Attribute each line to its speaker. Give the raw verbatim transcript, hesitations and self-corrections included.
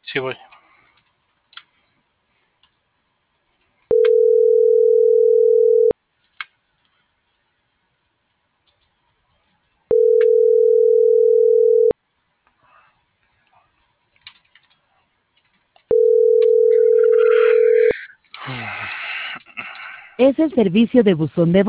Speaker 1: Sí, voy.
Speaker 2: Es el servicio de buzón de voz